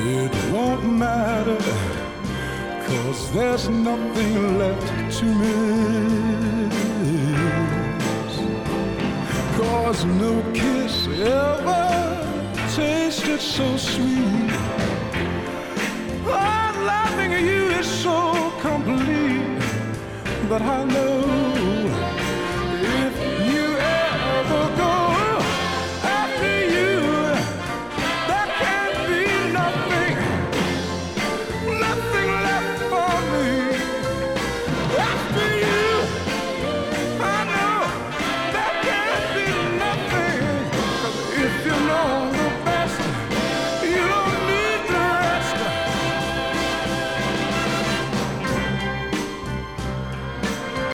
It won't matter, 'cause there's nothing left to miss. 'Cause no kiss ever tasted so sweet. Oh, loving you is so complete, but I know